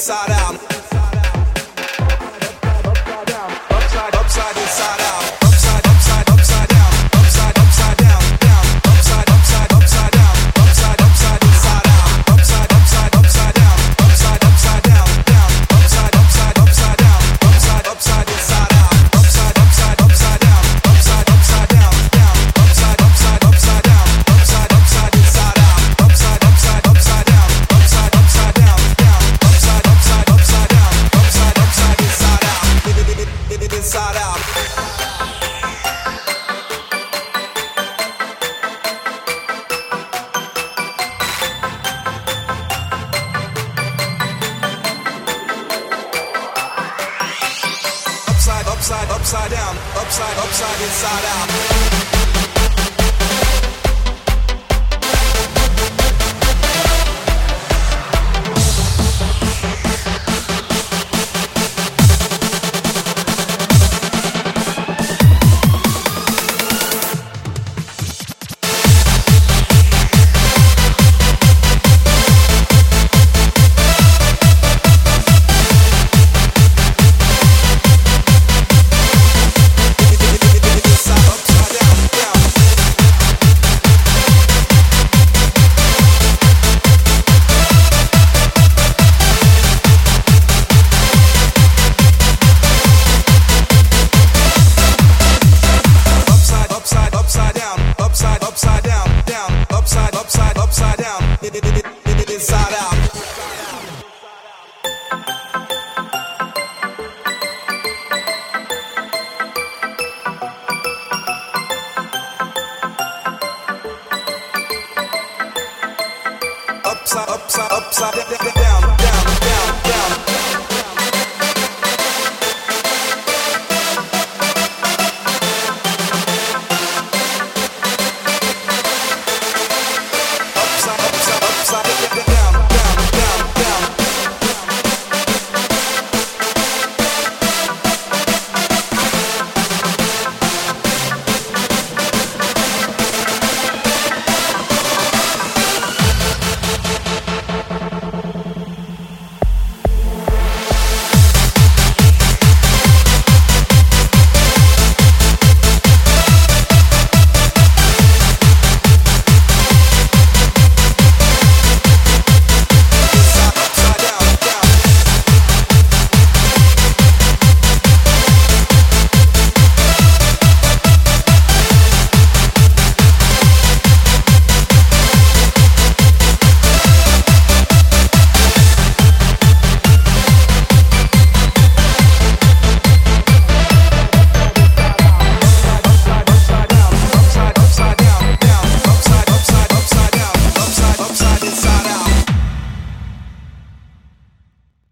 inside out. Upside, upside, inside out. Upside, upside, upside down. Upside, upside down, down. Upside, upside, upside down. Upside, upside, inside out. Upside, upside, upside down. Upside, upside down, down. Upside, upside, upside down. Upside, upside, inside out. Upside, upside, upside down. Upside, upside down, down. Upside, upside, upside down. Upside, upside, inside out. Upside, upside, upside down. Upside, upside down, down. Upside, upside, upside down. Upside, upside, inside out. Inside out. Upside, upside, upside down. Upside, upside, inside out.